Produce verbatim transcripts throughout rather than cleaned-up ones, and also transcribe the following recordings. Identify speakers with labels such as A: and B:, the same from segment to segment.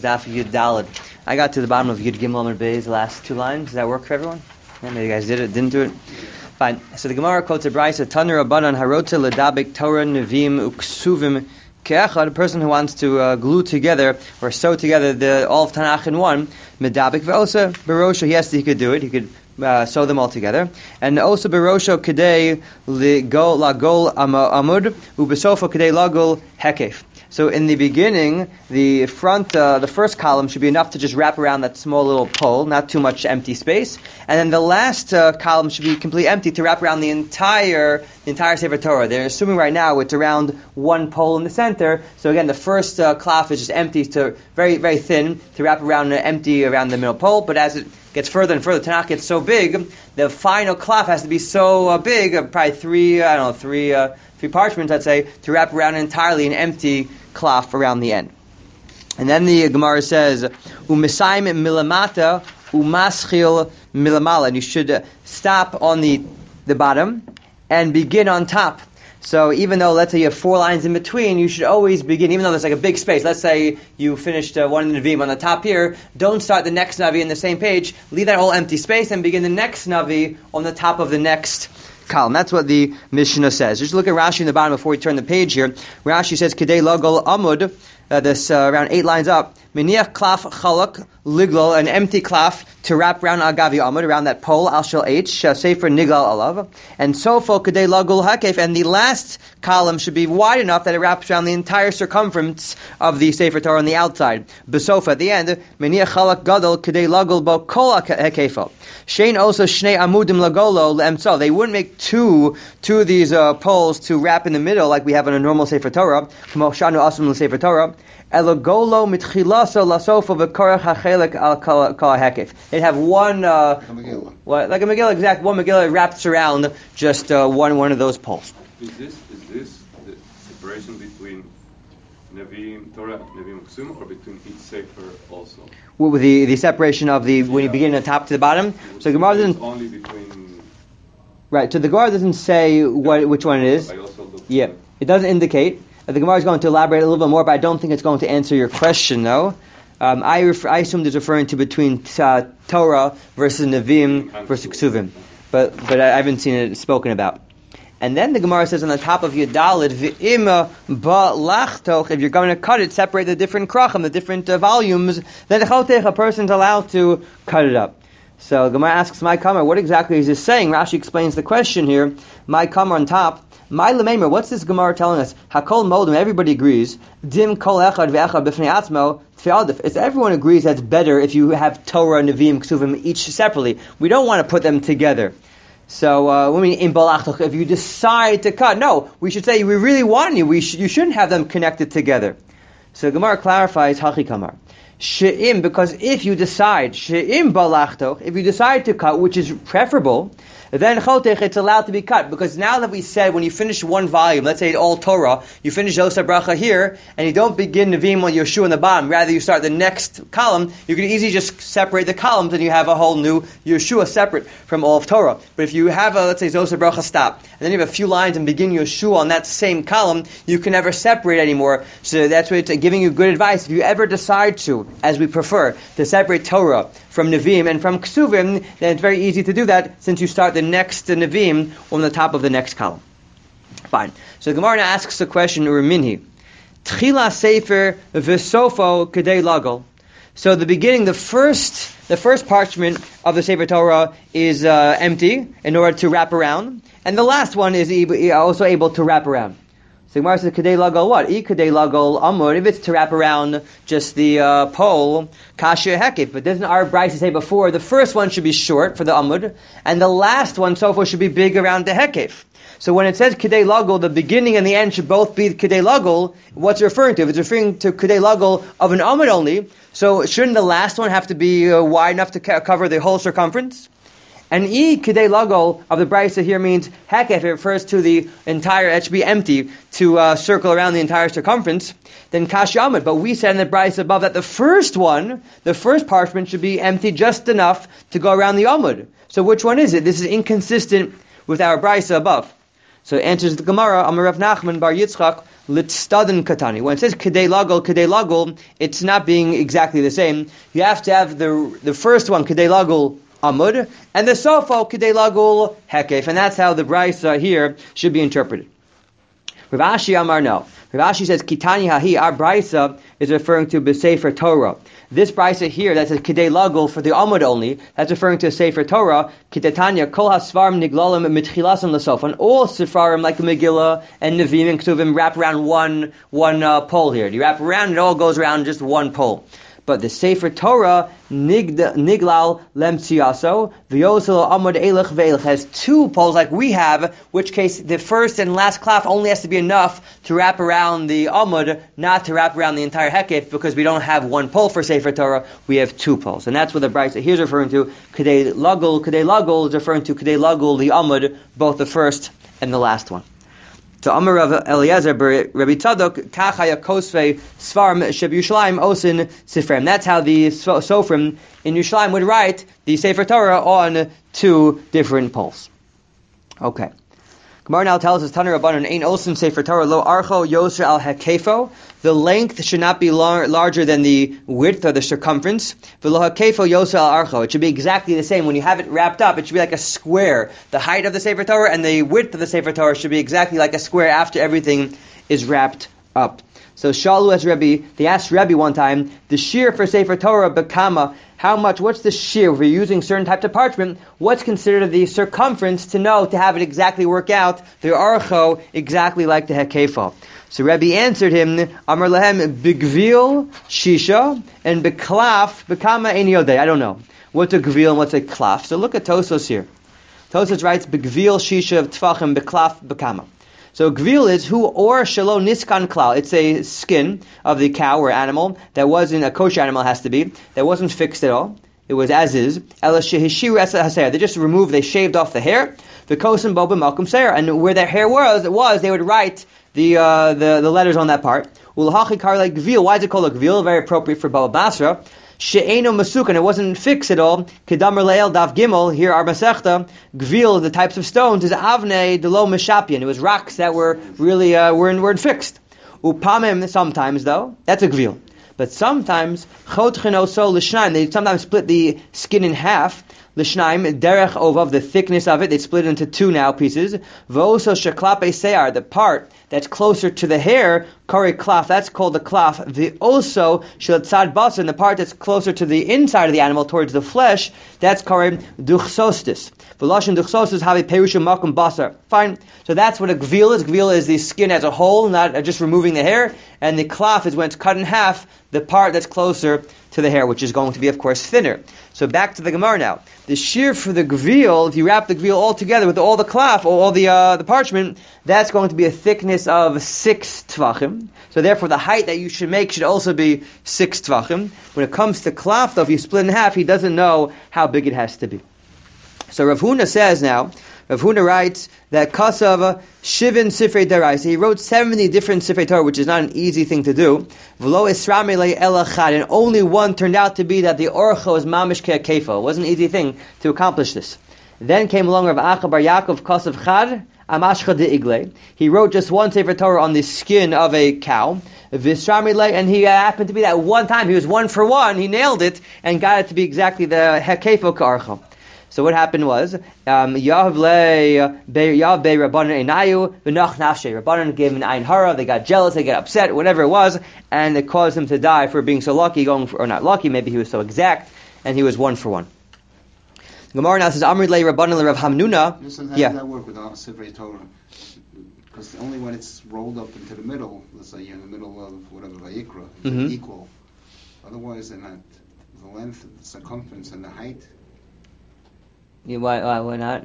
A: Daf Yud Daled. I got to the bottom of Yud Gimel Amud Beis, the last two lines. Does that work for everyone? Yeah, maybe you guys did it, didn't do it? Fine. So the Gemara quotes a brayso, Tanur Rabbanan Harotze Ledabik Torah Neviim Uksuvim Ke'echad, a person who wants to uh, glue together or sew together the all of Tanakh in one, Medabik Ve'osa Barosha, yes, he could do it. He could uh, sew them all together. And Osa Barosha Kedei Ligol Lagol Amud Ubesofa Kedei Lagol Hekef. So in the beginning, the front, uh, the first column should be enough to just wrap around that small little pole, not too much empty space. And then the last uh, column should be completely empty to wrap around the entire, the entire Sefer Torah. They're assuming right now it's around one pole in the center. So again, the first uh, cloth is just empty, to very, very thin to wrap around, uh, empty around the middle pole. But as it gets further and further, Tanakh gets so big, the final cloth has to be so uh, big, uh, probably three, I don't know, three, uh, three parchments, I'd say, to wrap around entirely an empty cloth around the end. And then the Gemara says, "U'misayim milamata u'maschil milamala," and you should uh, stop on the the bottom and begin on top. So even though, let's say you have four lines in between, you should always begin, even though there's like a big space. Let's say you finished uh, one Nevi'im on the top here. Don't start the next Navi in the same page. Leave that whole empty space and begin the next Navi on the top of the next column. That's what the Mishnah says. Just look at Rashi in the bottom before we turn the page here. Rashi says, Kedei lagol amud, uh, this uh, around eight lines up, Miniach klaf chalak liglol, an empty cloth to wrap around agavi amud, around that pole, al shel h, uh, sefer niglal alav, and sofo kedei lagol hakef, and the last column should be wide enough that it wraps around the entire circumference of the Sefer Torah on the outside. Besofa, at the end, Miniach chalak gadol kedei lagol bo kol hakefo. Shein also shnei amudim lagolo le'emso. They wouldn't make two two of these uh, poles to wrap in the middle like we have in a normal Sefer Torah. K'mo shanu asum l'Sefer Torah. Elagolo mitchilaso lasofa v'korach hachelek al kol hekef. They'd have one, uh, what, like a Megillah, exact one Megillah wraps around just uh, one one of those poles.
B: Is this is this the separation between Nevi'im Torah, Nevi'im Ksum, or between each Sefer also?
A: With the the separation of the when you begin at the top to the bottom. So Gemara doesn't
B: only between.
A: Right. So the Gemara doesn't say what which one it is.
B: I also looked
A: Yeah, it doesn't indicate. Uh, the Gemara is going to elaborate a little bit more, but I don't think it's going to answer your question though. Um, I refer, I assumed it's referring to between uh, Torah versus Nevi'im versus Ksuvim, but but I haven't seen it spoken about. And then the Gemara says on the top of Yudalid, V'ima ba'lachtoch, if you're going to cut it, separate the different krachim, the different uh, volumes, then a person's allowed to cut it up. So Gemara asks, my kamar, what exactly is this saying? Rashi explains the question here. My kamar on top, my lememer, what's this Gemara telling us? Hakol modim, everybody agrees. Dim kol echad ve'echad b'fnei atzmo tfi'adif. It's everyone agrees that's better if you have Torah, Nevi'im, Ksuvim each separately. We don't want to put them together. So, uh, when we in balachtoch, if you decide to cut, no, we should say we really want you. We sh- you shouldn't have them connected together. So Gemara clarifies hachi kamar. She'im, because if you decide, she'im balachtoch, if you decide to cut, which is preferable, then chotech, it's allowed to be cut. Because now that we said when you finish one volume, let's say all Torah, you finish Osa Bracha here, and you don't begin Nevi'im on Yeshua in the bottom, rather you start the next column, you can easily just separate the columns and you have a whole new Yeshua separate from all of Torah. But if you have a, let's say, Osa Bracha stop, and then you have a few lines and begin Yeshua on that same column, you can never separate anymore. So that's what it's giving you good advice. If you ever decide to, as we prefer, to separate Torah from Nevi'im and from Ksuvim, then it's very easy to do that since you start the next Nevi'im on the top of the next column. Fine. So the Gemara now asks the question, Urminhi. Tchila Sefer V'sofo Kedei Lagol. So the beginning, the first the first parchment of the Sefer Torah is uh, empty in order to wrap around. And the last one is e- also able to wrap around. So Gemara says, Kedei lagol what? I kedei lagol amud, if it's to wrap around just the uh, pole, kasher hekif. But doesn't our Brisa say before, the first one should be short for the amud, and the last one, so far, should be big around the hekif. So when it says kedei lagol, the beginning and the end should both be kedei lagol, what's it referring to? If it's referring to kedei lagol of an amud only, so shouldn't the last one have to be uh, wide enough to ca- cover the whole circumference? And I kedei lagol of the Brisa here means hekef. It refers to the entire, it should be empty to uh, circle around the entire circumference. Then kash yamid. But we said in the Brisa above that the first one, the first parchment should be empty just enough to go around the amud. So which one is it? This is inconsistent with our Brisa above. So it answers the Gemara, Amar Rav Nachman bar Yitzchak, Litstaden Katani. When it says Kedei Lagol, Kedei Lagol, it's not being exactly the same. You have to have the the first one, Kedei Lagol Amud, and the Sofo, Kedei Lagol Hekef. And that's how the Brisa here should be interpreted. Rav Ashi Amar no. Rav Ashi says, Kitani Hahi, our Brisa is referring to B'Sefer Torah. This Brisa here that says Kedei Lagol for the Amud only, that's referring to Sefer Torah. Kitatanya Kol HaSvarim Niglalim Mitchilasim Lasof. And all Sefarim like the Megillah and Nevi'im and Ketuvim wrap around one one uh, pole here. You wrap around, it all goes around just one pole. But the Sefer Torah, Niglal Lemtziaso, V'yosel Amud Elech Ve'elech, has two poles like we have, which case the first and last clef only has to be enough to wrap around the Amud, not to wrap around the entire Hekef, because we don't have one pole for Sefer Torah, we have two poles. And that's what the Brisa here is referring to. Kedei Lagol, Kedei Lagol is referring to Kedei Lagol, the Amud, both the first and the last one. So Amar Rav Eliezer Rabbi Tzadok Kachaya Kosvei Svarim Sheb Yushalayim Osin Sifrim. That's how the Sofrim in Yushalayim would write the Sefer Torah on two different poles. Okay. Gemara now tells us Taner Rabbanan Ein Osin Sefer Torah Lo Archo Yoser Al Hakefo. The length should not be lar- larger than the width or the circumference. V'lo Hakefo Yoser Al Archo. It should be exactly the same. When you have it wrapped up, it should be like a square. The height of the Sefer Torah and the width of the Sefer Torah should be exactly like a square after everything is wrapped up. So Shalu as Rebbe, they asked Rebbe one time, the shear for Sefer Torah Bekama, how much, what's the shear? If we're using certain types of parchment, what's considered the circumference to know, to have it exactly work out, the archo, exactly like the hekefo. So Rebbe answered him, Amar Lahem, Bigvil, Shisha, and Beklaf, Bekama Ein Yodei. I don't know. What's a Gvil and what's a Klaf? So look at Tosos here. Tosos writes, Bigvil, Shisha, Tfachim, Beklaf, Bekama. So Gvil is who or shelo niskan klal. It's a skin of the cow or animal that wasn't, a kosher animal has to be, that wasn't fixed at all. It was as is. Ela shehishiru esa haser. They just removed, they shaved off the hair. The kosim boba malkum seir. And where their hair was, it was, they would write the uh, the, the letters on that part. Ulhachi kar like Gvil. Why is it called a Gvil? Very appropriate for Baba Basra. She'eno masukan, it wasn't fixed at all. Kedamar le'el dav gimel, here our masechta, gvil, the types of stones, is avnei delo meshapian. It was rocks that were really, uh, weren't, weren't fixed. Upamim, sometimes though, that's a gvil. But sometimes, chotchino so l'shnaim, they sometimes split the skin in half. L'shnaim, derech ovav, the thickness of it, they split it into two now pieces. V'oso sheklape seyar, the part that's closer to the hair, kari klaf, that's called the klaf. The also shelatzad basar, and the part that's closer to the inside of the animal, towards the flesh, that's kari duchsostis. V'lashon duchsostis havi perusha makum basar. Fine. So that's what a gvil is. Gvil is the skin as a whole, not just removing the hair. And the klaf is when it's cut in half, the part that's closer to the hair, which is going to be, of course, thinner. So back to the Gemara now. The shear for the gvil, if you wrap the gvil all together with all the klaf, or all the uh, the parchment, that's going to be a thickness of six tvachim. So therefore, the height that you should make should also be six tvachim. When it comes to klaf, though, if you split in half, he doesn't know how big it has to be. So Rav Huna says now, Rav Huna writes that Kasav Shivin Sifrei Darais. He wrote seventy different Sifrei Torah, which is not an easy thing to do. V'lo Esramele Elachad, and only one turned out to be that the Orcho is Mamish Ke'akefo. It wasn't an easy thing to accomplish this. Then came along Rav Acha Bar Yaakov Kasav Chad Amashcha de Igle. He wrote just one Sefer Torah on the skin of a cow. V'Esramele, and he happened to be that one time. He was one for one. He nailed it and got it to be exactly the Hekefo Ka'archo. So what happened was, Yav Bey Rabbanan Einayu V'Nach Nafshe. Rabbanan gave him an Ein Hara. They got jealous. They got upset. Whatever it was, and it caused him to die for being so lucky, going for, or not lucky. Maybe he was so exact, and he was one for one. Gemara now says, Amrid Le Rabbanan Le Rav Hamnuna.
C: Listen, how
A: yeah.
C: does that work with Sifrei Torah? Because only when it's rolled up into the middle, let's say you're in the middle of whatever Vayikra, it's
A: Mm-hmm.
C: equal. Otherwise, they're not. The length, the circumference, and the height.
A: Yeah, why, why, why not?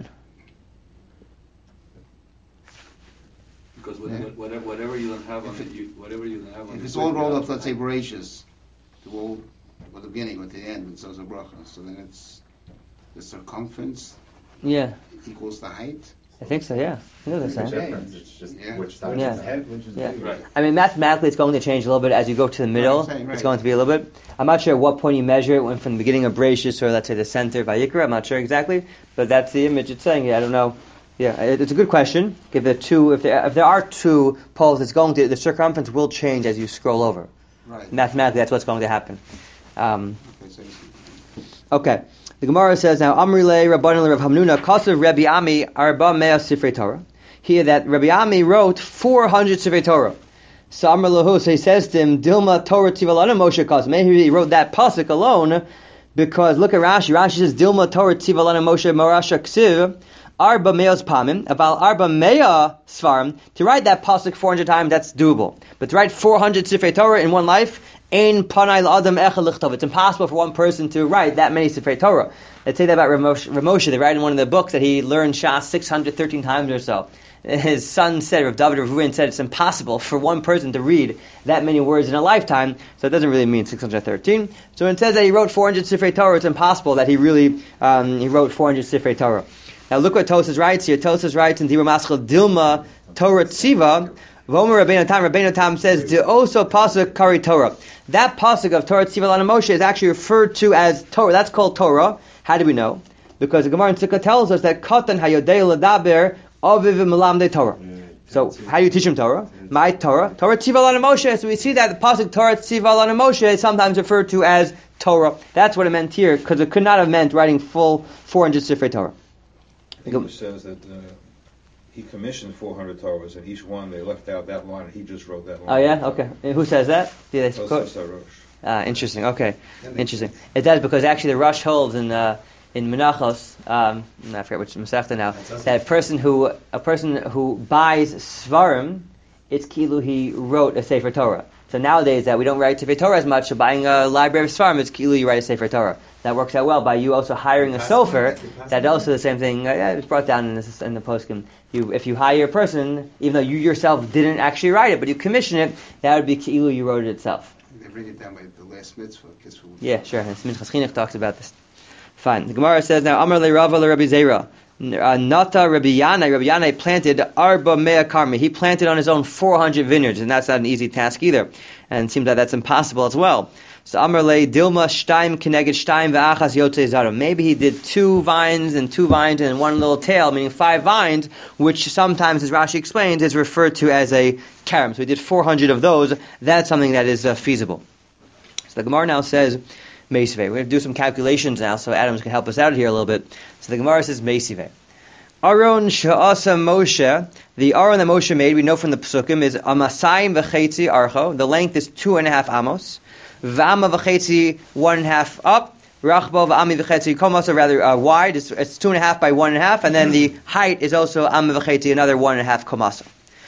B: Because what,
C: Yeah.
B: whatever, whatever you don't have on
C: If
B: it,
C: it-
B: you, whatever you don't have on
C: If
B: it,
C: it's all rolled up, let's say
B: right.
C: voracious, to all, at the beginning or at the end, it says a bracha. So then it's the circumference
A: Yeah,
C: equals the height.
A: I think so. Yeah, I know
D: There's a
A: that's right.
D: difference. It's just
C: Yeah.
D: which side
A: Yeah.
D: is the head, which is
A: Yeah.
D: the tail.
B: Right.
A: I mean, mathematically, it's going to change a little bit as you go to the middle.
C: Right, I'm saying, right.
A: It's going to be a little bit. I'm not sure at what point you measure it, went from the beginning of Bereshis or let's say the center of Vayikra. I'm not sure exactly, but that's the image it's saying. I don't know Yeah, it- it's a good question. If there are two, if there, if there are two poles, it's going to the circumference will change as you scroll over.
C: Right.
A: Mathematically, that's what's going to happen. Um,
C: Okay, so
A: okay. The Gemara says now, Amri le Rabbanan le Rav Hamnuna Kasav Rabbi Ami Arba Mea Sifrei Torah. Here that Rabbi Ami wrote four hundred Sifrei Torah. So Amr lahu, so he says to him, Dilma Torah Tivalana Moshe Kasav. Maybe he wrote that pasuk alone because look at Rashi. Rashi says Dilma Torah Tivalana Moshe Morasha Ksiv Arba Meos Pamim about Arba Mea Svarim. To write that pasuk four hundred times, that's doable. But to write four hundred Sifrei Torah in one life, Ein Panai L'Adam Echad Lichtov. It's impossible for one person to write that many Sifrei Torah. They say that about Ramoshe. Ramoshe. They write in one of the books that he learned Shas six hundred thirteen times or so. His son said, Rav David Rav Ruin said, it's impossible for one person to read that many words in a lifetime, so it doesn't really mean six hundred thirteen. So when it says that he wrote four hundred Sifrei Torah, it's impossible that he really um, he wrote four hundred Sifrei Torah. Now look what Tosas writes here. Tosas writes in Dibur Maschil Dilma Torah Tziva. Vomer Rabbeinu Tam. Rabbeinu Tam says de also pasuk Kari Torah. That pasuk of Torah Tziva Lana Moshe is actually referred to as Torah. That's called Torah. How do we know? Because the Gemara in Sukkah tells us that Katan Hayodei Ladaber Aviv Melamdei Torah. So how do you teach him Torah? My Torah, Torah Tziva Lana Moshe. So we see that the pasuk Torah Tziva Lana Moshe is sometimes referred to as Torah. That's what it meant here, because it could not have meant writing full four hundred Sifrei Torah.
D: English says that uh, he commissioned four hundred Torahs, and each one they left out that line, and he just wrote that line.
A: Oh yeah, okay. And who says that? Yeah, they quote.
D: Tosfos HaRosh.
A: Ah, interesting. Okay, interesting. It does because actually the Rosh holds in uh, in Menachos, um, I forget which Masechta now, that a person who a person who buys Svarim, it's kilu he wrote a Sefer Torah. So nowadays that we don't write Sefer Torah as much, so buying a library of Svarim, it's kilu you write a Sefer Torah. That works out well by you also hiring a sofer. That's also the same thing. Uh, yeah, it's brought down in, this, in the poskim. You, if you hire a person, even though you yourself didn't actually write it, but you commission it, that would be kilu you wrote it itself.
C: they bring it down by the last mitzvah. Kiss
A: Yeah, sure. And Minchas Chinuch talks about this. Fine. The Gemara says now, Amar le Rava le Rabbi Zera. Uh, Nata Rabbi Yanai. Rabbi Yanai planted Arba Mea Karmi. He planted on his own four hundred vineyards, and that's not an easy task either. And it seems that that's impossible as well. So Amar le Dilma Shtaim Keneged Shtaim Ve'achas Yotzei Zara. Maybe he did two vines and two vines and one little tail, meaning five vines, which sometimes, as Rashi explains, is referred to as a karam. So he did four hundred of those. That's something that is uh, feasible. So the Gemara now says, Meisvei. We're going to do some calculations now, so Adam's going to help us out here a little bit. So the Gemara says, Meisvei. Aron Sha'asa Moshe, the Aron that Moshe made, we know from the Pesukim, is Amasayim V'chetzi Archo. The length is two and a half amos. V'ama V'chetzi, one and a half up. Rachbo V'ami V'chetzi Komasa, rather uh, wide. It's, it's two and a half by one and a half. And then the height is also Amma V'chetzi, another one and a half Komasa.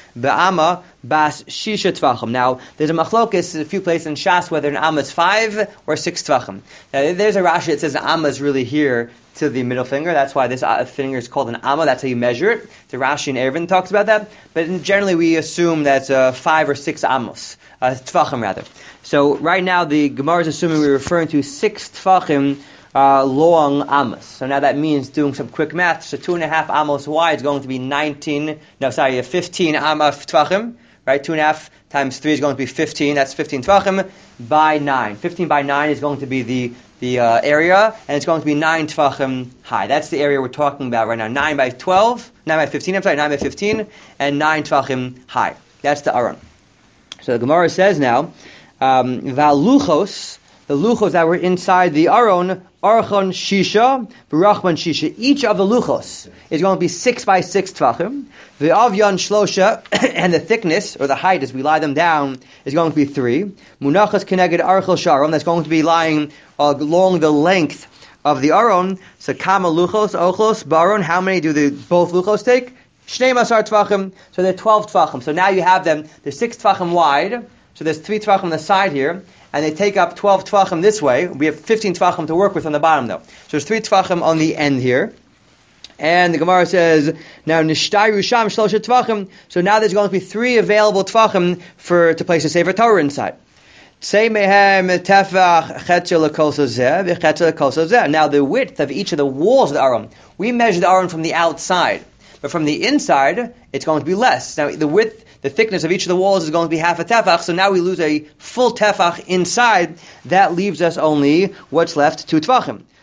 A: Ba'ama bas shisha tvachim. Now, there's a machlokes, a few places in Shas, whether an amma is five or six tvachim. Now, there's a Rashi that says an amma is really here to the middle finger. That's why this finger is called an amma. That's how you measure it. The Rashi and Erevin talks about that. But generally, we assume that's uh, five or six amos, uh, tvachim rather. So right now, the Gemara is assuming we're referring to six tvachim. Uh, long amos. So now that means doing some quick math. So two and a half amos wide is going to be nineteen. No, sorry, fifteen amos tvachim. Right, two and a half times three is going to be fifteen. That's fifteen tvachim by nine. Fifteen by nine is going to be the the uh, area, and it's going to be nine tvachim high. That's the area we're talking about right now. Nine by twelve, nine by fifteen. I'm sorry, nine by fifteen, and nine tvachim high. That's the aron. So the Gemara says now, um, valuchos. The luchos that were inside the aron, archon shisha, barachman shisha. Each of the luchos is going to be six by six tvachim. The avyan shlosha, and the thickness or the height as we lie them down is going to be three. Munachas keneged archel sharon. That's going to be lying along the length of the aron. So kama luchos ochlos baron. How many do the both luchos take? Shnei masar tvachim. So they're twelve tvachim. So now you have them. They're six tvachim wide. So there's three tvachim on the side here. And they take up twelve tvachim this way. We have fifteen tvachim to work with on the bottom, though. So there's three tvachim on the end here. And the Gemara says, now nishtayru sham shlosha tvachim. So now there's going to be three available tvachim for to place a Sefer Torah inside. Tzei mehem tefach chetzel lekol sozeh v'chetzel lekol sozeh. Now the width of each of the walls of the aron, we measure the aron from the outside, but from the inside it's going to be less. Now the width. The thickness of each of the walls is going to be half a tefach, so now we lose a full tefach inside. That leaves us only what's left, two tvachim.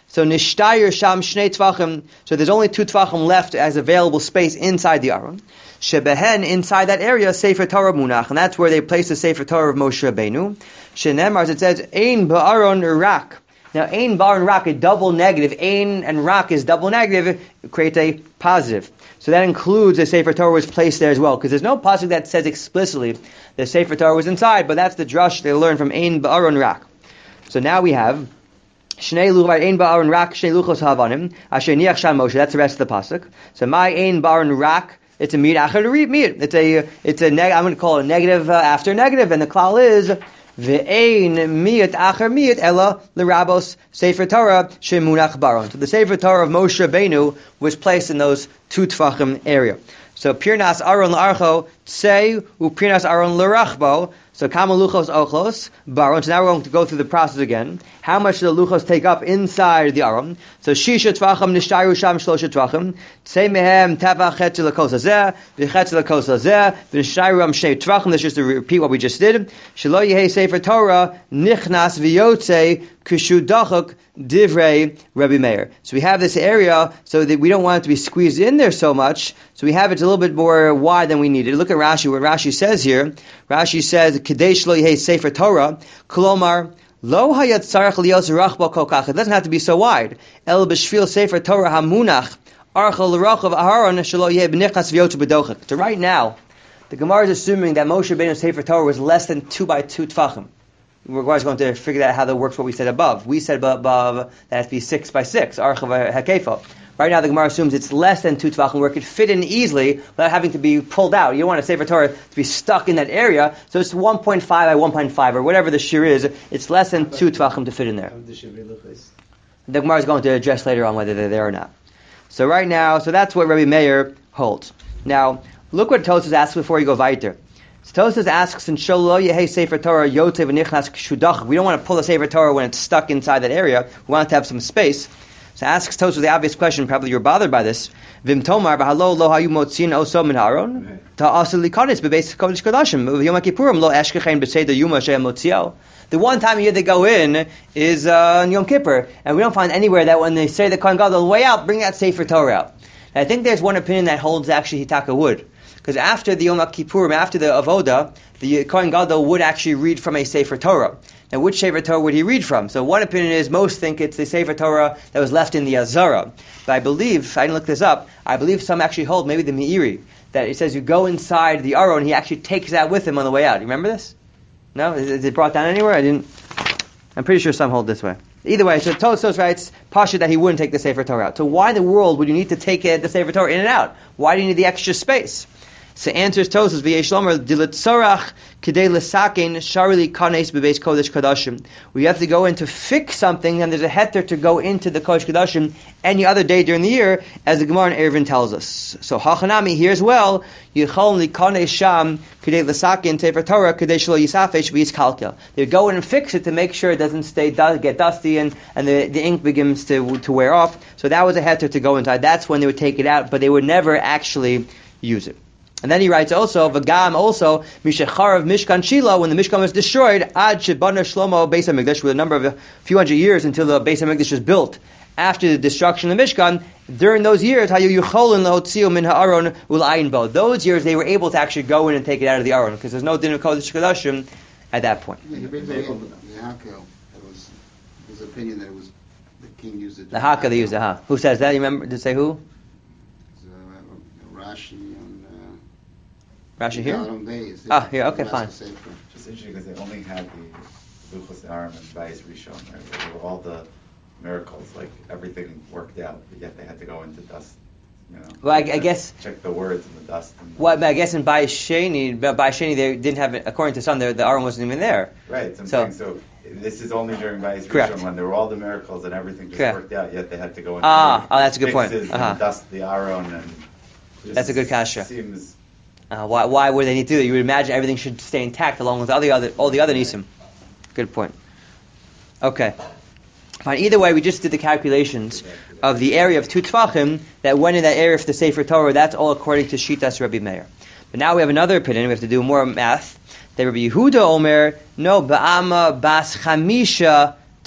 A: So nishtayir sham shnei tvachim. So there's only two tvachim left as available space inside the aron. Shebehen, inside that area, Sefer Torah munach, and that's where they place the Sefer Torah of Moshe Rabbeinu. Shenemar, as it says, ein ba'aron rak. Now, ein ba'aron rak, a double negative. Ein and rak is double negative. It creates a positive. So that includes the Sefer Torah was placed there as well, because there's no pasuk that says explicitly the Sefer Torah was inside, but that's the drush they learn from ein ba'aron rak. So now we have Shnei luchos ein ba'aron rak, shnei luchos havanim, asher niach sham Moshe. That's the rest of the pasuk. So my ein ba'aron rak. It's a meat achar to read meat. It's a it's a neg- I'm going to call it a negative uh, after negative, and the klal is ve'ein miat achar miat ella l'rabos Sefer Torah shemunach baron. So the Sefer Torah of Moshe Rabbeinu was placed in those two tfachim area. So pirnas aron l'archo tsei u pirnas aron l'rachbo. So kama luchos ochlos baron. So now we're going to go through the process again. How much do the luchos take up inside the aron? So shisha tvachim nishtayu sham shlosha tvachim. Tsei mehem tavach chetz lekos hazeh v'chetz lekos hazeh v'nishtayu am shnei tvachim. Let's just repeat what we just did. Shelo yehei sefer Torah nichnas v'yotzei kushudachuk divrei Rabbi Meir. So we have this area so that we don't want it to be squeezed in there so much. So we have it a little bit more wide than we needed. Look at Rashi. What Rashi says here. Rashi says, "Kadesh lo yehei sefer Torah." Kolomar lo hayat tzarich lios rachba kol kach. It doesn't have to be so wide. El b'shvil sefer Torah hamunach archel l'rachav aharon shelo yehei b'nichas v'yotzu b'dochek. So right now, the Gemara is assuming that Moshe Rabbeinu's sefer Torah was less than two by two tfachim. We're always going to figure out how that works. What we said above. We said above that it has to be six by six. Archav hakefo. Right now, the Gemara assumes it's less than two tvachim, where it could fit in easily without having to be pulled out. You don't want a Sefer Torah to be stuck in that area, so it's one point five by one point five, or whatever the shear is. It's less than two tvachim to fit in there. The Gemara is going to address later on whether they're there or not. So right now, so that's what Rabbi Meir holds. Now, look what Tosfos asks before you go weiter. So Tosfos asks, in Sholo Yehei Sefer Torah Yotze v'nichnas k'shudach. We don't want to pull the Sefer Torah when it's stuck inside that area. We want it to have some space. So asks Tosfos the obvious question, probably you're bothered by this. Vim tomar v'halo lo hayu motzin oso min haron ta'asel likanis bebeis kodesh kodashim v'yom kippurim lo eshkechein b'seder yuma she'em motzio. The one time a year they go in is uh, Yom Kippur, and we don't find anywhere that when they say the Kohen Gadol way out, bring that Sefer Torah out. And I think there's one opinion that holds actually Hitaka would. Because after the Yom Kippurim, after the Avoda, the Kohen Gadol would actually read from a Sefer Torah. Now, which Sefer Torah would he read from? So one opinion is most think it's the Sefer Torah that was left in the Azara. But I believe, I didn't look this up, I believe some actually hold, maybe the Meiri, that it says you go inside the Aron, he actually takes that with him on the way out. You remember this? No? Is, is it brought down anywhere? I didn't. I'm pretty sure some hold this way. Either way, so Tosfos writes, Pasha, that he wouldn't take the Sefer Torah out. So why in the world would you need to take uh, the Sefer Torah in and out? Why do you need the extra space? So answers Tosfos v'yesh lomer diletzorach k'dei lesaken sharili kanes bebeis kodesh kadashim. We have to go in to fix something, and there's a heter to go into the kodesh kadashim any other day during the year, as the Gemara in Eruvin tells us. So hachanami here as well. Yichol likanes sham k'dei lesaken sefer Torah k'dei shelo yisafesh v'yiskalkel. They go in and fix it to make sure it doesn't stay get dusty and and the, the ink begins to to wear off. So that was a heter to go inside. That's when they would take it out, but they would never actually use it. And then he writes also, V'gam also, Mishacharav Mishkan Shiloh, when the Mishkan was destroyed, Ad Shebana Shlomo Beis HaMikdash, with a number of a few hundred years until the Beis HaMikdash was built. After the destruction of the Mishkan, during those years, Hayu Yucholin Lahotziu Min Ha'aron Ul'ayin Bo. Those years they were able to actually go in and take it out of the Aron, because there's no din of Kodesh Kodashim at that point.
C: Yeah, the Hakel, it was his opinion that it was the king used it.
A: The Haka they used the Ha. Who says that? You remember? Did it say who?
C: Uh, Rashi on uh,
A: Rashi here?
C: Days,
A: ah, here. Okay, fine.
E: Just interesting because they only had the Luchos Aram and Bayis Rishon, right? They were all the miracles, like everything worked out, but yet they had to go into dust. You know,
A: well, I, I guess
E: check the words in the dust. And the
A: well, I guess in Bayis Sheni, Bayis Sheni, they didn't have it. According to some, the, the Aron wasn't even there.
E: Right. So,
A: so,
E: so this is only during Bayis
A: correct.
E: Rishon when there were all the miracles and everything just
A: correct.
E: worked out. Yet they had to go into
A: ah, oh, that's a good point.
E: fixes
A: Uh-huh.
E: and dust the Aron and.
A: That's a good kasha.
E: Seems.
A: Uh, why, why would they need to do that? You would imagine everything should stay intact along with all the other, all the other nisim. Good point. Okay. Fine. Either way, we just did the calculations of the area of two tfachim that went in that area for the Sefer Torah. That's all according to Shitas Rabbi Meir. But now we have another opinion. We have to do more math. That Rabbi Yehuda Omer, no, ba'ama bas chamisha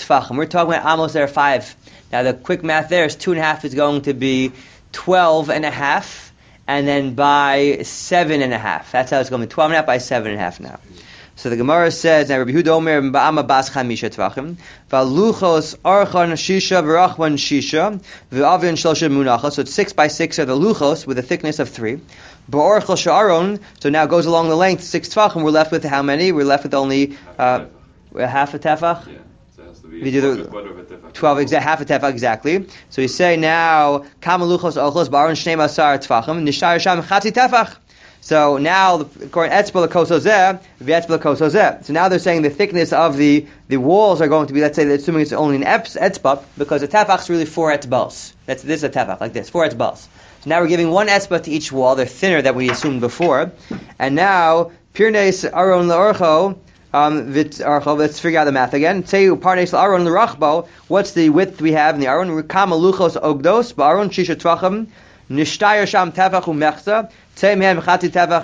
A: Tvachim. We're talking about Amos there five. Now the quick math there is two and a half is going to be twelve and a half, and then by seven and a half. That's how it's going to be. Twelve and a half by seven and a half now. So the Gemara says, now Rabbi Yehuda Omer ba'ama bas chamisha tvachim, v'aluchos archan shisha v'rachman shisha v'avin shlosha munacha. So it's six by six are the luchos with a thickness of three. Ba'orchel sha'aron. So now it goes along the length six tvachim. We're left with how many? We're left with only uh, half a tefach.
B: Yeah. So it has to be
A: We do the
B: a quarter of a tefach.
A: twelve exact half a tefach exactly. So you say now kama luchos ochos ba'aron shnei masar tvachim nishar sham chatzi tefach. So now, according to etzbel kosozeh, v'etzbel kosozeh. So now they're saying the thickness of the, the walls are going to be, let's say, assuming it's only an etzbah, because a tefach is really four etzbals. That's this is a tefach like this, four etzbals. So now we're giving one etzbah to each wall. They're thinner than we assumed before. And now pirnes aron leorcho. Um, let's figure out the math again. Say parnes aron lerachbo. What's the width we have in the aron? Kama luchos ogdos ba'aron shisha tvachim nishtayir sham tefach umechza. Now this is saying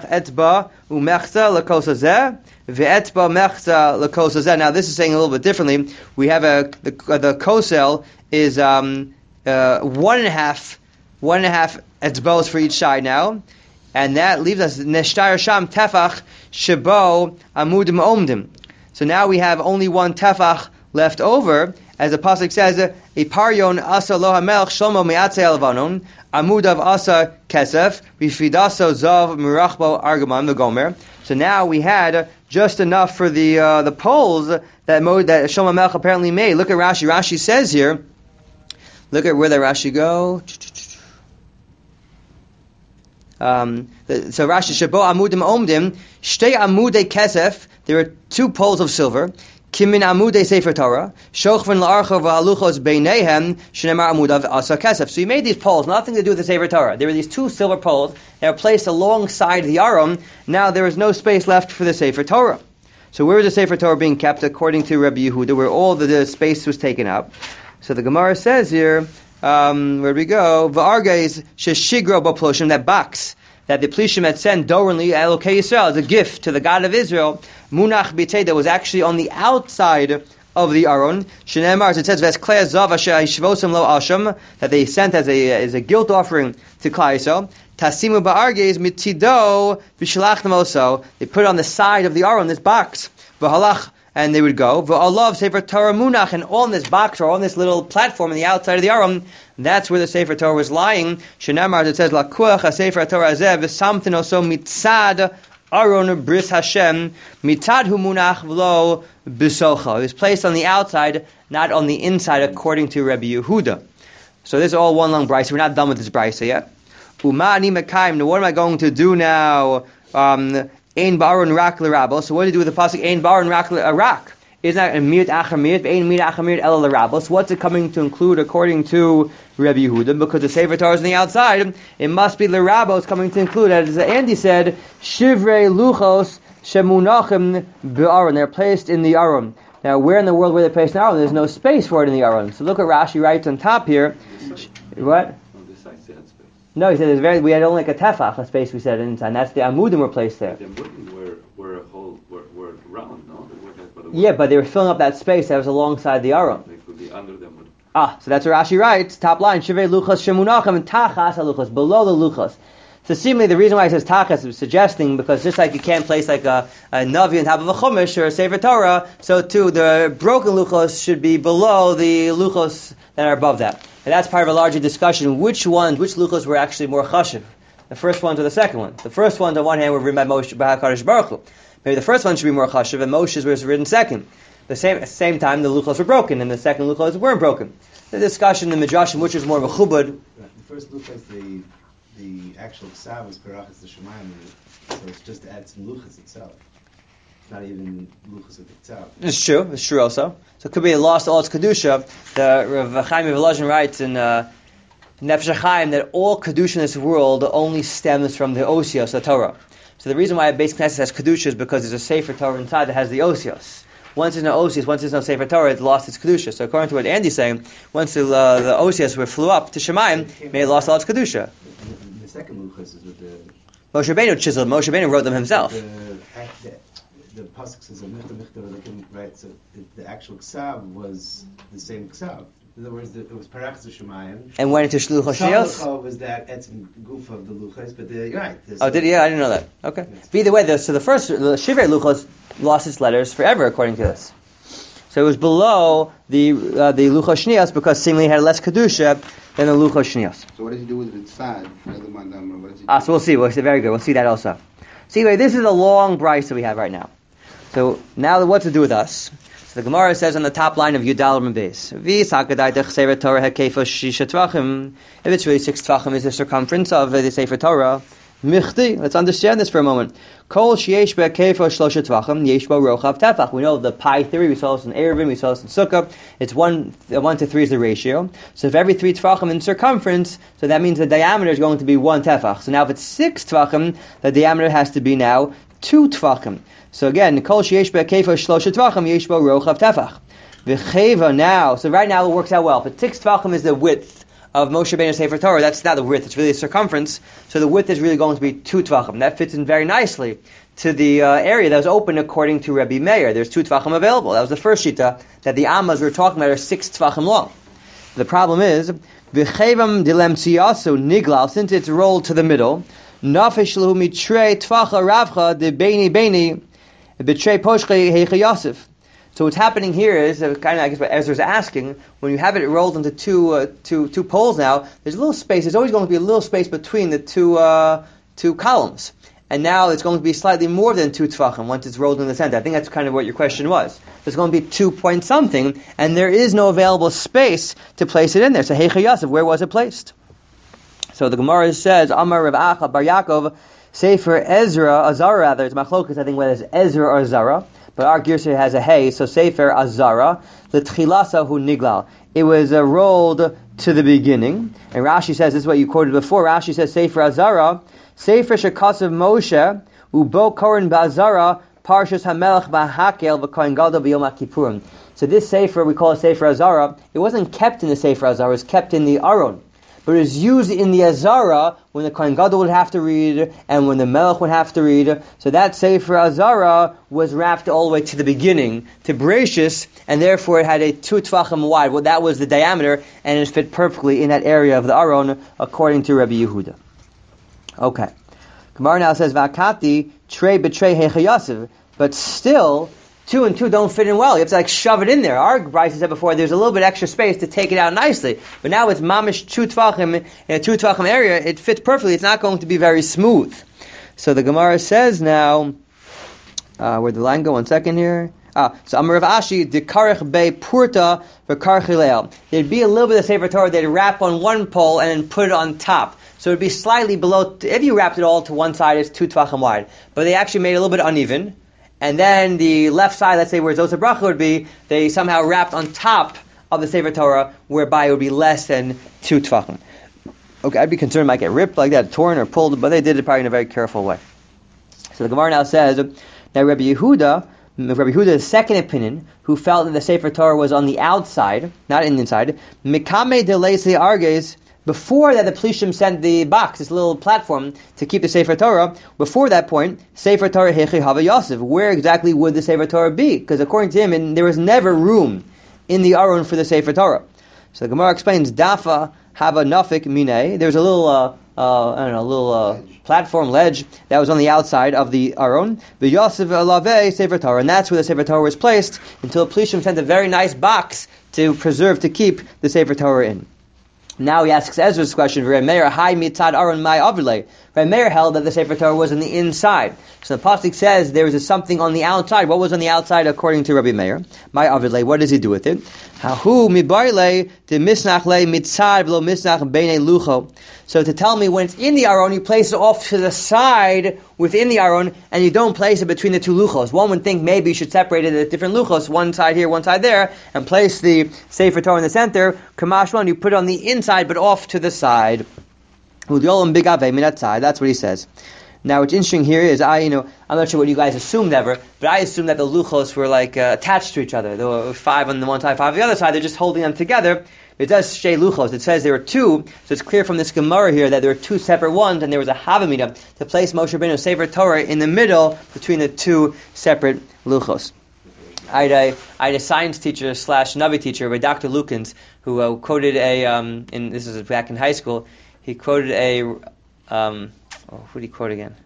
A: a little bit differently. We have a the, the kosel is um, uh, one and a half one and a half etzbos for each side now, and that leaves us neshtar sham tefach shebo amudim omdim. So now we have only one tefach left over, as the pasuk says, a paryon asa lo hamelch shlomo me'atzei alvanon amudav asa kesef bifidaso zav mirachbo argaman the gomer. So now we had just enough for the uh, the poles that Mo, that Shlomo Melech apparently made. Look at Rashi. Rashi says here. Look at where the Rashi go. Um, so Rashi shebo amudim omdim shtei amudei kesef. There are two poles of silver. Kimin amudei sefer Torah shochven la'archa v'haluchos beinehem shnemar amudav asa kesef. So you made these poles, nothing to do with the sefer Torah. There were these two silver poles that were placed alongside the aron. Now there is no space left for the sefer Torah. So where is the sefer Torah being kept according to Rabbi Yehuda, where all the, the space was taken up? So the Gemara says here, um, where do we go? V'argeis sheshigro b'ploshim, that box that the Plishim had sent Doranli Elokei Yisrael as a gift to the God of Israel, Munach B'tei, that was actually on the outside of the Aron. Shenemar, as it says, Vesklei Zav Asher Hishvosim Lo Asham, that they sent as a as a guilt offering to Klal Yisrael. Tasimu Ba'argeis Mitido B'Shalachtem also. They put it on the side of the Aron, this box. V'halach, and they would go. V'alav Sefer Torah Munach, and on this box or on this little platform on the outside of the Aron, that's where the Sefer Torah was lying. Shenamar, it says, Lakuach HaSefer Torah Azeh, v'samtin also mitzad Aron Bris Hashem, mitzad hu munach v'lo b'socha. It was placed on the outside, not on the inside, according to Rabbi Yehuda. So this is all one long brisa. We're not done with this brisa yet. Umani mekayim. Now what am I going to do now? Um, Ein ba'aron rak l'rabos. So what do you do with the pasuk? Ein ba'aron rak l'rak. Isn't that a miut achar miut? Ein miut achar miut ela l'rabos. What's it coming to include according to Rabbi Yehuda? Because the Sefer Torah is on the outside, it must be l'rabos coming to include. As Andy said, shivrei luchos shemunachim be'aron. They're placed in the aron. Now, where in the world were they placed in the aron? There's no space for it in the aron. So look at Rashi writes on top here. What? No, he said there's very. We had only like a tefach, a space we said inside. And that's the amudim were placed there.
B: The amudim were were a whole were, were round, no? They were, but
A: yeah, but they were filling up that space that was alongside the aron.
B: They could be under the amudim.
A: Ah, so that's what Rashi writes. Top line: Shivei luchos shemunachim and tachas haluchos, below the luchos. So seemingly the reason why it says tachas is suggesting, because just like you can't place like a, a navi on top of a chumash or a sefer Torah, so too the broken luchos should be below the luchos that are above that. And that's part of a larger discussion. Which ones, which luchos were actually more chashiv? The first ones or the second one? The first ones on one hand were written by Moshe by HaKadosh Baruch Hu. Maybe the first one should be more chashiv, and Moshe's was written second. The same at the same time, the luchos were broken, and the second luchos weren't broken. The discussion in the Midrashim, which was more of a chubad.
F: The first luchos, the the actual ksav was perachas the shemayim, so it's just to add some luchos itself. Not even luchos of the ksav.
A: It's true. It's true also. So it could be lost all its kedusha. The Rav Chaim Volozhin writes in uh, Nefesh HaChaim that all kedusha in this world only stems from the osios, the Torah. So the reason why a base Knesset has kedusha is because there's a sefer Torah inside that has the osios. Once there's no osios, once there's no sefer Torah, it lost its kedusha. So according to what Andy's saying, once the uh, the osios were flew up to Shemayim, it may have lost all its kedusha.
F: The second luchos is with the
A: Moshe Rabbeinu chiseled. Moshe Rabbeinu wrote them himself.
F: The, the, the pasuk says Michta Michta Elokim, right? So the, the actual ksav was the same ksav. In other words, the, it was Parachas Shemayim.
A: And went into Shluch HaShnios?
F: Samlacha was that etzim goof of the luchos, but the, you're right.
A: Oh, did yeah? I didn't know that. Okay. But either way, the, so the first, the Shivrei Luchos lost its letters forever, according to this. So it was below the uh, the Luchos Shnios because seemingly it had less kedusha than the Luchos Shnios.
C: So what does he do with Ritzad? What does he do?
A: Ah, so we'll see. We'll see. Very good. We'll see that also. So anyway, this is a long brayso that we have right now. So now what to do with us? So the Gemara says on the top line of Yudal Mabes, if it's really six tvachim is the circumference of the Sefer Torah, michti. Let's understand this for a moment. Kol sheyesh be'keifo shlosha tvachim yesh bo rochav tefach. We know the pi theory. We saw this in Eruvin. We saw this in Sukkah. It's one one to three is the ratio. So if every three tvachim in circumference, so that means the diameter is going to be one tefach. So now if it's six tvachim, the diameter has to be now two tvachim. So again, kol sheyesh be'keifo shlosha tvachim yesh bo rochav tefach. V'cheva now. So right now it works out well. If it's six tvachim is the width of Moshe Rabbeinu's Sefer Torah, that's not the width, it's really the circumference. So the width is really going to be two tvachim. That fits in very nicely to the uh, area that was open according to Rabbi Meir. There's two tvachim available. That was the first shita, that the amas we were talking about are six tvachim long. The problem is, v'chevam dilem tziyasu niglal, since it's rolled to the middle, nafish lehu mitrei tvacha ravcha de beini beini betrei poshche heicha Yosef. So what's happening here is, uh, kind of I guess what Ezra's asking, when you have it rolled into two, uh, two, two poles now, there's a little space, there's always going to be a little space between the two, uh, two columns. And now it's going to be slightly more than two tefachim once it's rolled in the center. I think that's kind of what your question was. There's going to be two point something, and there is no available space to place it in there. So Heicha Yosef, where was it placed? So the Gemara says, Amar Rav Acha Bar Yaakov, Sefer Ezra, Azara rather, it's machlokas, I think whether it's Ezra or Azara. But our Girsa has a hey, so Sefer Azara, l'tchilasa hu niglal. It was uh, rolled to the beginning. And Rashi says, this is what you quoted before, Rashi says, Sefer Azara, Sefer Shekasav Moshe, ubo korin ba'azara, parshas hamelech ba'hakel v'kohen gadol b'yom ha'kippurim. So this Sefer, we call it Sefer Azara, it wasn't kept in the Sefer Azara, it was kept in the Aron. But it was used in the Azara when the Kohen Gadol would have to read and when the Melech would have to read. So that Sefer Azara was wrapped all the way to the beginning, to Bereshis, and therefore it had a two tvachim wide. Well, that was the diameter, and it fit perfectly in that area of the Aron, according to Rabbi Yehuda. Okay. Gemara now says, Vakati, trei betrei heicha Yosef. But still, two and two don't fit in well. You have to like shove it in there. Our Bryce said before, there's a little bit extra space to take it out nicely. But now it's mamish two tvachim in a two tvachim area. It fits perfectly. It's not going to be very smooth. So the Gemara says now, uh, where'd the line go? One second here. Ah, so Amar Rav Ashi, dekarech be purta v'karchilel. There'd be a little bit of Sefer Torah. They'd wrap on one pole and then put it on top. So it'd be slightly below. If you wrapped it all to one side, it's two tvachim wide. But they actually made it a little bit uneven. And then the left side, let's say where Zos Bracha would be, they somehow wrapped on top of the Sefer Torah, whereby it would be less than two tvachim. Okay, I'd be concerned it might get ripped like that, torn or pulled, but they did it probably in a very careful way. So the Gemara now says, now Rabbi Yehuda, Rabbi Yehuda's second opinion, who felt that the Sefer Torah was on the outside, not in the inside, Mikame de Leise Arges, before that the Plishim sent the box, this little platform, to keep the Sefer Torah, before that point, Sefer Torah Hechi Hava Yosef, where exactly would the Sefer Torah be? Because according to him, and there was never room in the Aron for the Sefer Torah. So the Gemara explains, Dafa Hava Nafik Mine, there's a little, uh, uh, I don't know, a little uh, platform, ledge, that was on the outside of the Aron, the Yosef Alave Sefer Torah, and that's where the Sefer Torah was placed, until Plishim sent a very nice box to preserve, to keep the Sefer Torah in. Now he asks Ezra's question, Rabbi Meir, Hai mitzad Aron mai avile. Rabbi Meir held that the Sefer Torah was on the inside. So the pasuk says there was something on the outside. What was on the outside according to Rabbi Meir? Mai avile, what does he do with it? Hahu mibaile de misnach le mitzad v'lo misnach beinei lucho. So to tell me when it's in the Aron, you place it off to the side within the Aron, and you don't place it between the two luchos. One would think maybe you should separate it at different luchos, one side here, one side there, and place the Sefer Torah in the center. Kamashwan, you put it on the inside, but off to the side. That's what he says. Now, what's interesting here is I, you know, I'm not sure what you guys assumed ever, but I assumed that the luchos were like uh, attached to each other. There were five on the one side, five on the other side. They're just holding them together. It does shtei luchos. It says there were two, so it's clear from this Gemara here that there were two separate ones, and there was a havamida to place Moshe Rabbeinu Sefer Torah in the middle between the two separate luchos. I had a, I had a science teacher slash Navi teacher, by Doctor Lukens, who uh, quoted a, um, in this is back in high school, he quoted a, um, oh, who did he quote again?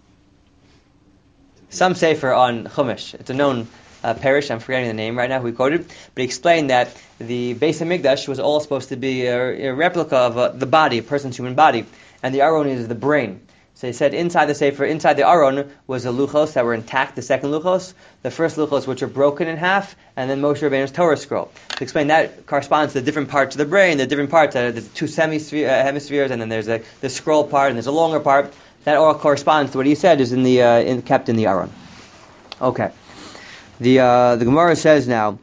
A: Some sefer on Chumash. It's a known uh, parish, I'm forgetting the name right now, who he quoted, but he explained that the Beis HaMikdash was all supposed to be a, a replica of uh, the body, a person's human body, and the Aron is the brain. So he said inside the Sefer, inside the Aron, was the luchos that were intact, the second luchos, the first luchos which are broken in half, and then Moshe Rabbeinu's Torah scroll. To explain that corresponds to the different parts of the brain, the different parts, uh, there's two semi-sphere, uh, hemispheres, and then there's a, the scroll part, and there's a longer part. That all corresponds to what he said is in the uh, in, kept in the Aron. Okay. The uh, the Gemara says now,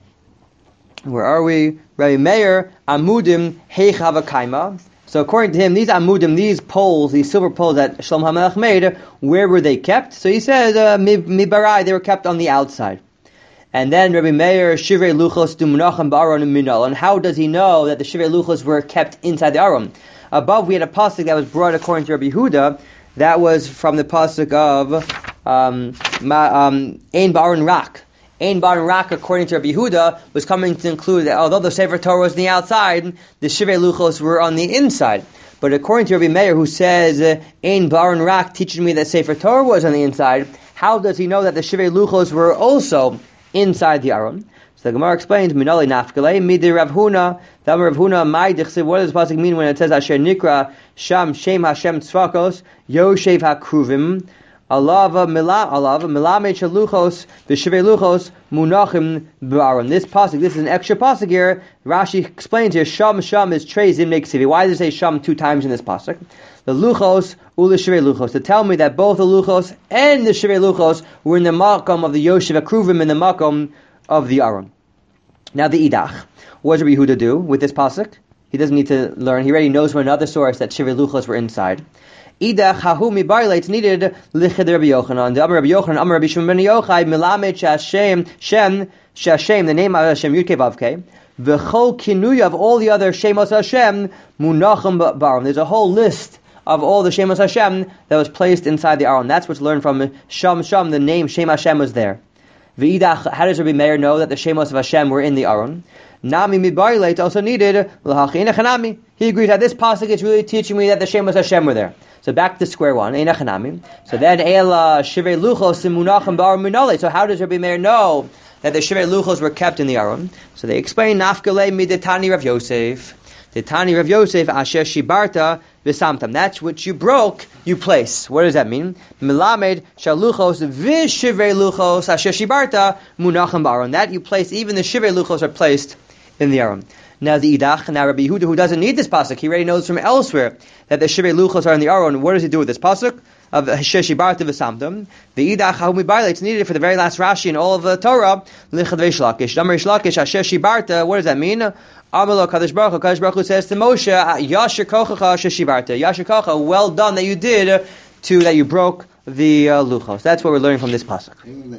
A: where are we? Rabbi Meir, Amudim, Heichav Kaima. So according to him, these amudim, these poles, these silver poles that Shlomo HaMelech made, where were they kept? So he says, uh, mibarai, they were kept on the outside. And then Rabbi Meir, shivrei luchos dumunachim ba'aron minal. And how does he know that the shivrei luchos were kept inside the aron? Above we had a pasuk that was brought according to Rabbi Yehuda. That was from the pasuk of um, ma, um, Ein ba'aron rak. Ein Ba'aron Rak, according to Rabbi Yehuda, was coming to include that although the Sefer Torah was on the outside, the Shivei Luchos were on the inside. But according to Rabbi Meir, who says Ein Ba'aron Rak teaches me that Sefer Torah was on the inside, how does he know that the Shivei Luchos were also inside the Aron? So the Gemara explains, Minali Nafkalei, Midi Rav Huna, Dam Rav Huna, Mai Dichsiv. What does the pasuk mean when it says Asher Nikra Sham Shem Hashem Tzvakos Yoshev HaKruvim? Alava Milam Alava Milame Shaluchos V'Shivei Luchos Munachim B'Aron. This pasuk, this is an extra pasuk here. Rashi explains here, Sham Sham is Trei Zimnei Ksivi. Why does it say Sham two times in this pasuk? The Luchos Ula Shivei Luchos, to tell me that both the Luchos and the Shivei Luchos were in the makom of the Yoshev HaKruvim, in the makom of the Aron. Now the Idach. What does Rabbi Yehuda do with this pasuk? He doesn't need to learn. He already knows from another source that Shivei Luchos were inside. Idach hahu mibarle, it's needed lichid Rabbi Yochanan. The Amar Rabbi Yochanan, Amar Rabbi Shimon ben Yochai, Melamed Shashem, Shem, Shashem, the name of Hashem, Yud Kei Vav Kei, V'chol kinuya of all the other Shemos Hashem, Munachim Ba'aron. There's a whole list of all the Shemos Hashem that was placed inside the Aron. That's what's learned from Sham Sham, the name Shem Hashem was there. V'idach, how does Rabbi Meir know that the Shemos of Hashem were in the Aron? Nami mibarle, it's also needed l'hachin echanami. He agrees that this pasuk is really teaching me that the Shemos Hashem were there. So back to square one, ein echanami. So then ela shivei luchos munachim ba'aron minale. So how does Rabbi Meir know that the shivei luchos were kept in the Aron? So they explain nafkalei midetani Rav Yosef. The Tani Rav Yosef asher shibarta v'samtam. That's what you broke, you place. What does that mean? Milamed shaluchos v'shivei luchos asher shibarta munachim ba'aron. That you place, even the shivei luchos are placed in the Aron. Now the Idach, now Rabbi Yehuda, who doesn't need this pasuk, he already knows from elsewhere that the Shivei Luchos are in the Aron. What does he do with this pasuk? Of Hasheshi Barta V'Samtam. The Idach, how we barley, it's needed for the very last Rashi in all of the Torah. Lichad Reish Lakish. Damar Reish Lakish, Hasheshi Barta, what does that mean? Amalo Kadosh Baruch Hu, Kadosh Baruch Hu says to Moshe, Yasher Kochacha Hasheshi Barta. Yasher Kocha, well done that you did, to that you broke the uh, Luchos. That's what we're learning from this pasuk.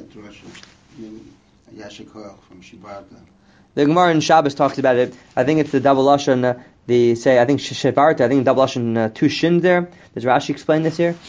C: Yasher Koch from Shibarta.
A: The Gemara in Shabbos talks about it. I think it's the double lashon. Uh, the say I think shevarta. I think double lashon uh, two shins there. Does Rashi explain this here?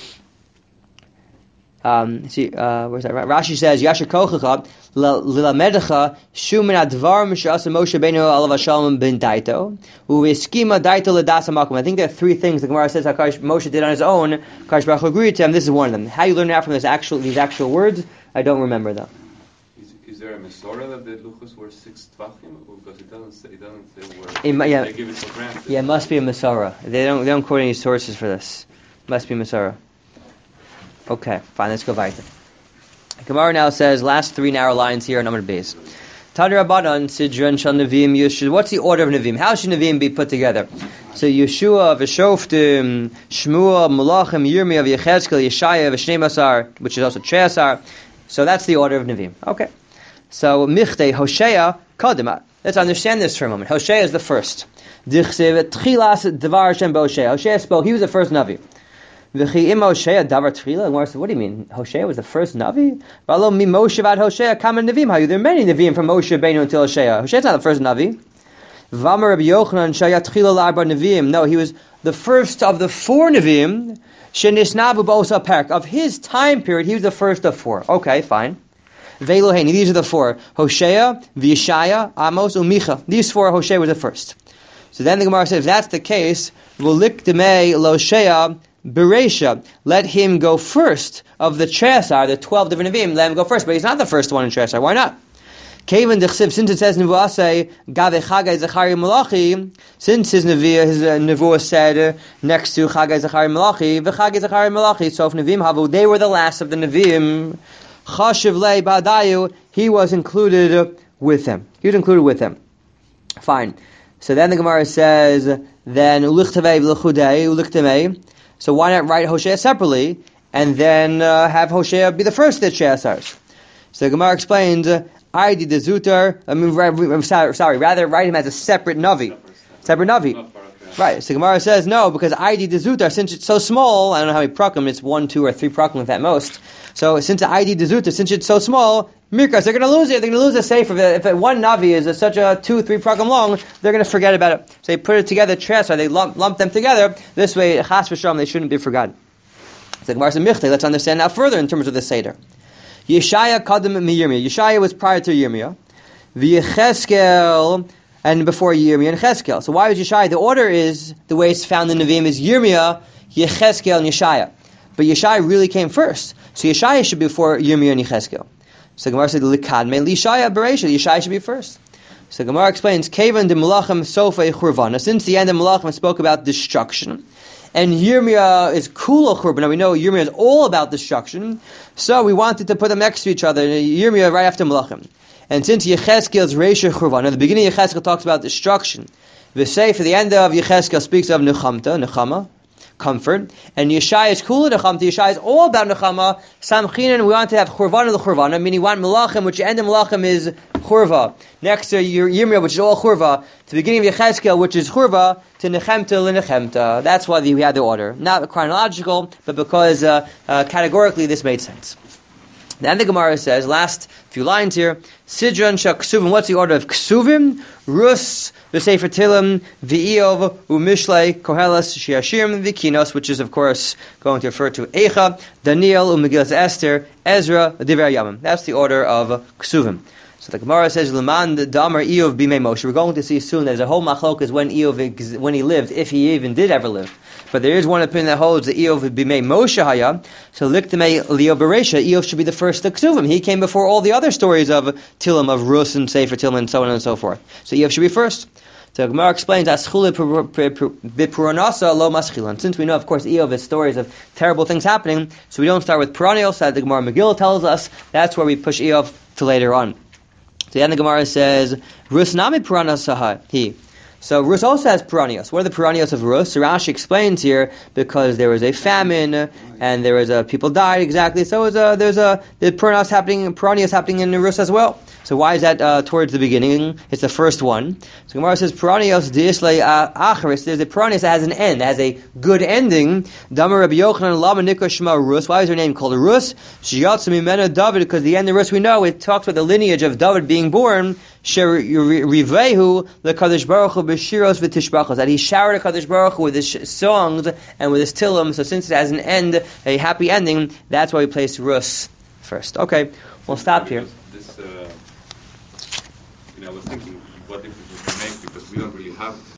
A: Um, see, uh, where's that? Rashi says Yasher Kochacha lilamedecha shumin advar mishasa Moshe Benu alav Shalom ben Daito uviskima Daito ledasa makom. I think there are three things the Gemara says Hakadosh Moshe did on his own. Hakadosh Baruch Hu agreed to him. This is one of them. How you learn that from this actual these actual words? I don't remember though.
B: Is there a Mesorah that the Luchos were six Tvachim? Because it doesn't say, it doesn't say where.
A: It, yeah,
B: they give it for granted.
A: Yeah, it must be a Mesorah. They don't, they don't quote any sources for this. Must be Mesorah. Okay, fine, let's go weiter. Gemara now says, last three narrow lines here on Amud Beis. Tani Rabbanan, Sidran, Shal Nevi'im, Yeshua. What's the order of Nevi'im? How should Nevi'im be put together? So Yeshua, V'Shoftim, Shmuel, Malachim, Yirmiyah, Yechezkel, Yeshaya, V'Shnei Masar, which is also Treasar. So that's the order of Nevi'im. Okay. So, Michte, Hosea, Kadima. Let's understand this for a moment. Hosea is the first. Dichsev, Tchilas, Dvar Shem Hosea. Hosea spoke, he was the first Navi. V'chi im Hoshea davar tchila. And what do you mean? Hoshea was the first Navi? V'alo mi Moshe vad Hoshea kama Nevi'im hayu. There are many Nevi'im from Moshe Rabbeinu until Hoshea. Hoshea's not the first Navi. V'amar Rabbi Yochanan shaya tchila la'arba Nevi'im. No, he was the first of the four Nevi'im. Shenisnavu b'osa perk. Of his time period, he was the first of four. Okay, fine. Ve'eloheni. These are the four. Hoshea, V'Yeshaya, Amos, Umicha. These four, Hoshea was the first. So then the Gemara says, if that's the case, V'likdemei Loshea Beresha. Let him go first of the Chesar, the twelve different Nevi'im, let him go first. But he's not the first one in Chesar. Why not? Kavan dechsiv, since it says Nevuah Gave Chagai Zachari Malachi, since his Nevi'ah, his uh, Nevuah said uh, next to Chagai Zachari Malachi, V'Chagai Zachari Malachi, so if Nevi'im Havu, they were the last of the Nevi'im, Chashiv Lei Badayu, he was included with them. He was included with them. Fine. So then the Gemara says, then Ulichtavei V'Lechudei, Ulichtamei. So why not write Hoshea separately, and then uh, have Hoshea be the first of the Chesars? So the Gemara explains, I did the Zutar, I mean, I'm sorry, sorry, rather write him as a separate Navi. Separate Navi. Right, so Gemara says, no, because I did the Zutar, since it's so small, I don't know how many prakim, it's one, two, or three prakim at most. So since the I D the Zutar, since it's so small, Mirkas, they're going to lose it. They're going to lose the sefer. If, if one Navi is a, such a two, three prakim long, they're going to forget about it. So they put it together, Chesar, they lump, lump them together. This way, Chas v'Shalom, they shouldn't be forgotten. So Gemara says, Michte, let's understand now further in terms of the Seder. Yeshaya kadem mi-Yirmiyah. Yeshaya was prior to Yirmiyah. V'Yecheskel, and before Yirmiyah and Cheskel. So why was Yeshaya? The order is, the way it's found in Nevi'im is Yirmiyah, Yecheskel, and Yeshaya. But Yeshaya really came first. So Yeshaya should be before Yirmiyah and Yecheskel. So Gemara said, Likadme Lishaya Bereisha. Yeshaya should be first. So Gemara explains, Kavan de Malachim Sofa Churvana. Since the end of Malachim spoke about destruction, and Yirmiyah is Kula Churban. Now we know Yirmiyah is all about destruction, so we wanted to put them next to each other. Yirmiyah right after Malachim. And since Yecheskel is Reisha Churvana, the beginning of Yecheskel talks about destruction. The Sefer, the end of Yecheskel speaks of Nechamta, Nechama, comfort, and Yeshaya is Kula Nechamta. Yeshaya is all about Nechama. Samchinan, we want to have Churvana the Churvana, meaning we want Malachim, which the end of Malachim is Churva. Next to Yirmiyah, which is all Churva, to the beginning of Yecheskel, which is Churva, to Nechemta L'Nechemta. That's why we had the order. Not chronological, but because uh, uh, categorically this made sense. Then the Gemara says, last few lines here, Sidron Shaksuvim, what's the order of Ksuvim? Rus, V'Sefer Tilim, V'Iyov, U'Mishlei, Kohelas, Shiashim, V'Kinos, which is of course going to refer to Eicha, Daniel, U'Megillas Esther, Ezra, Divrei Yamim. That's the order of Ksuvim. So the Gemara says, L'man Damar Iyov Bimei Moshe. We're going to see soon that there's a whole machlokas when Iyov, when he lived, if he even did ever live. But there is one opinion that holds that Iyov Bimei Moshe Haya. So Likdemei Leo Beresha, Iyov should be the first to Ksuvim. He came before all the other stories of Tilim, of Rus and Sefer Tilim and so on and so forth. So Iyov should be first. So Gemara explains, Aschule Bipuranasa lo maschilan. Since we know, of course, Iyov has stories of terrible things happening, so we don't start with Peranios, as the Gemara Megillah tells us. That's where we push Iyov to later on. So then the Gemara says, Rus nami Puranasaha, he. So Rus also has Puranios. What are the Puranios of Rus? So Rashi explains here, because there was a famine, and there was a, people died, exactly, so there's a, there's a, the Puranios happening, Puranios happening in Rus as well. So why is that uh, towards the beginning? It's the first one. So Gemara says, Puranios di'islei acharis. There's a Puranios that has an end, that has a good ending. Damar Rabbi Yochanan lama nikra shema Rus. Why is her name called Rus? Sheyatzu mimena David, because the end of Rus we know, it talks about the lineage of David being born. Rivehu leKadosh Baruch Hu b'shiros v'tishbachos, that he showered Kadosh Baruch Hu with his songs and with his tilim. So since it has an end, a happy ending, that's why we place Rus first. Okay, we'll stop here.
B: This, uh, you know, I was thinking what difference would it make, because we don't really have